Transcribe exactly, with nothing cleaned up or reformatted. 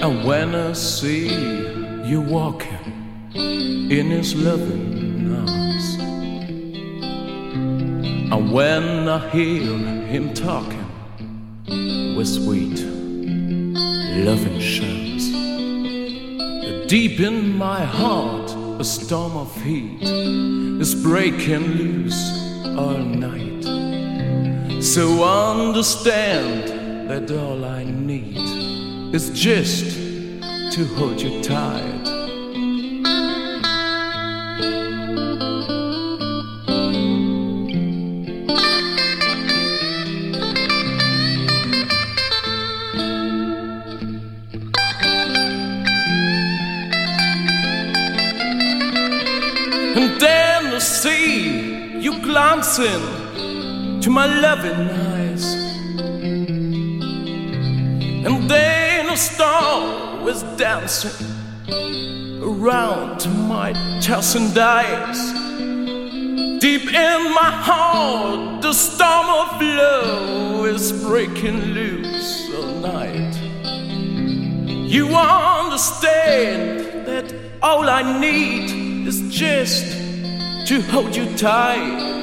And when I see you walking in his loving arms, and when I hear him talking with sweet loving shams, deep in my heart a storm of heat is breaking loose all night. So understand that all I need is just to hold you tight. And then I see you glancing to my loving eyes, and then a star was dancing around my chest and eyes. Deep in my heart, the storm of love is breaking loose all night. You understand that all I need is just to hold you tight.